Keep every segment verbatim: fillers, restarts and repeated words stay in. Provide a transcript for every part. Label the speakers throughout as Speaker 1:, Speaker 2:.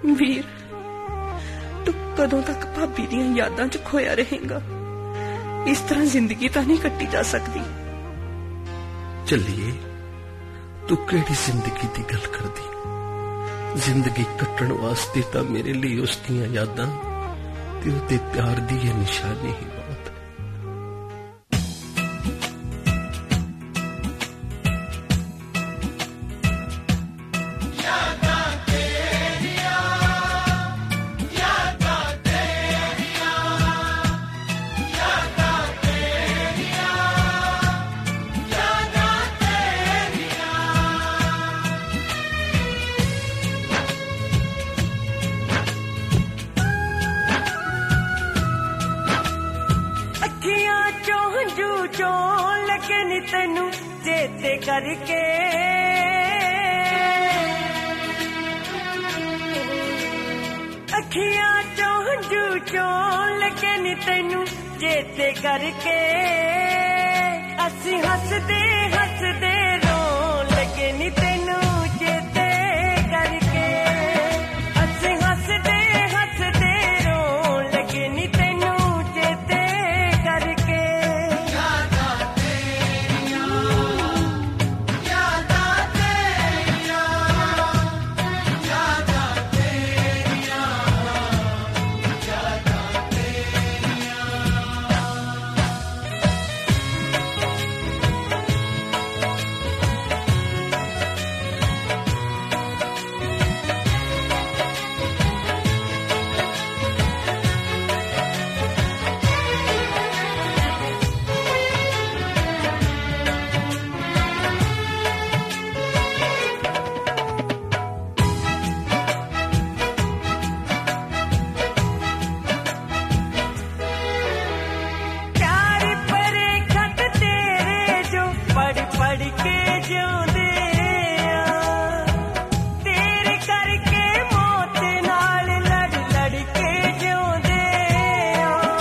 Speaker 1: वीर, तू कदों तक भाभी दियां यादां च खोया रहेगा? इस तरह जिंदगी तां नहीं कट्टी जा सकती।
Speaker 2: चलिए, तू केड़ी जिंदगी दी गल करदी? जिंदगी कट्टण वास्ते तां मेरे लिए उस दियां यादां ते उहदे प्यार दी ये निशानी ही बहुत है।
Speaker 3: तेनू चेते करके अखियां चो हंजू चो लगे नी तेनू चेते करके असी हसदे हसदे रो लगे नी तेनू चेते करके असी हसदे हसदे रो लगे नी तेनू चेते करके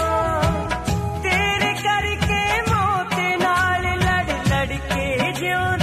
Speaker 3: क्यों